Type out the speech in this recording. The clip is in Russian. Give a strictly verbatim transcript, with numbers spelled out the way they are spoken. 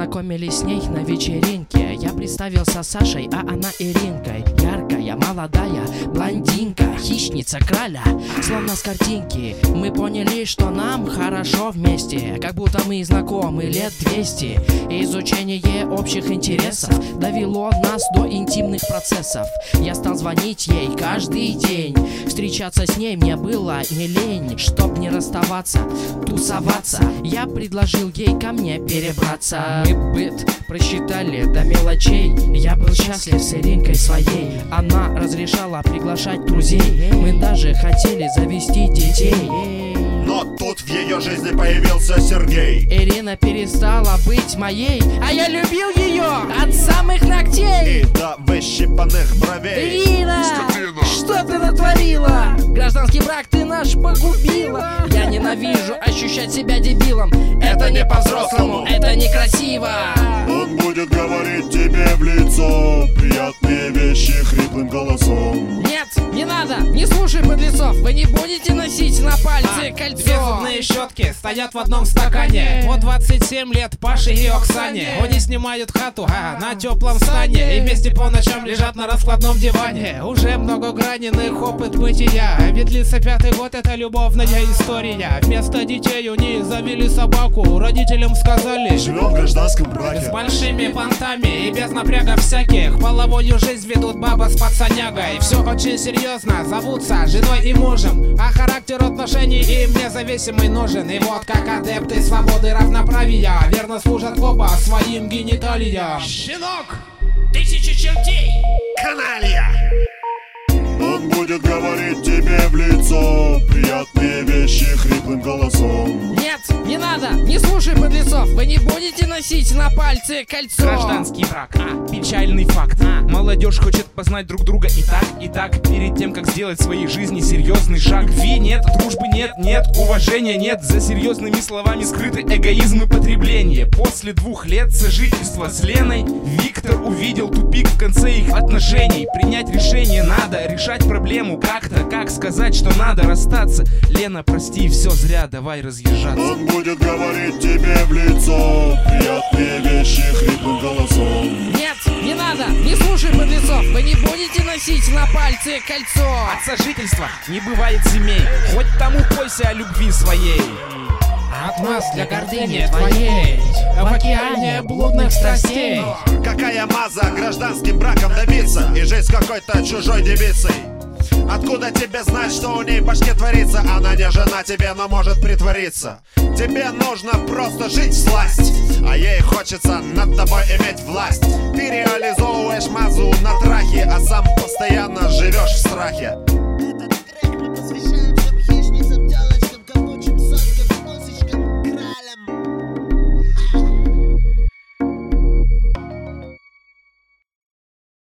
Познакомились с ней на вечеринке. Я представился Сашей, а она Иринкой. Яркая, молодая, блондинка, хищница краля, словно с картинки. Мы поняли, что нам хорошо вместе, как будто мы знакомы лет двести. Изучение общих интересов довело нас до интимных процессов. Я стал звонить ей каждый день. Встречаться с ней мне было не лень. Чтоб не расставаться, тусоваться, я предложил ей ко мне перебраться. Мы быт просчитали до мелочей. Я был счастлив с Иринкой своей. Она разрешала приглашать друзей. Мы даже хотели завести детей. Но тут в ее жизни появился Сергей. Ирина перестала быть моей, а я любил ее от самых ногтей И до выщипанных бровей. Ирина, Скотина! что ты натворила? Гражданский брак ты наш погубила. Я ненавижу ощущать себя дебилом. Это не по-взрослому, это некрасиво. Он будет говорить тебе в лицо приятные вещи хриплым голосом. Нет, не надо, не слушай подлецов. Вы не будете носить на пальце а, кольцо. Две зубные щетки стоят в одном стакане. Вот двадцать семь лет Паше и Оксане. Они снимают хату а, на теплом стане и вместе по ночам лежат на раскладном диване. Уже многограненных опыт бытия. Ведь длится пятый год, это любовная история. Вместо детей у них завели собаку. Родителям сказали: живем в гражданском браке. С большими понтами и без напряга всяких. Половую жизнь ведут баба с пацанягой. Все очень серьезно, зовутся женой и мужем. А характер отношений им независимый нужен. И вот как адепты свободы равноправия верно служат оба своим гениталиям. Щенок, тысячи чертей. Каналья! Он будет говорить тебе в лицо приятные вещи хриплым голосом. Нет, не надо, не слушай подлецов. Вы не будете носить на пальце кольцо. Гражданский брак, а, печальный факт. а. Молодежь хочет познать друг друга и так, и так. Перед тем, как сделать в своей жизни серьезный шаг. Любви нет, дружбы нет, нет, уважения нет. За серьезными словами скрыты эгоизм и потребление. После двух лет сожительства с Леной Виктор увидел тупик в конце их отношений. Принять решение надо, решать проблему как-то. Как сказать, что надо расстаться? Лена, прости, все зря, давай разъезжаться. Он будет говорить тебе в лицо приятные вещи хриплым голосом. Нет, не надо, не слушай подлецов. Вы не будете носить на пальце кольцо. От сожительства не бывает семей. Хоть там упойся о любви своей. Отмаз для гордыни твоей в океане блудных страстей. Какая маза гражданским браком добиться и жить с какой-то чужой девицей? Откуда тебе знать, что у ней в башке творится? Она не жена тебе, но может притвориться. Тебе нужно просто жить всласть, а ей хочется над тобой иметь власть. Ты реализовываешь мазу на трахе, а сам постоянно живешь в страхе.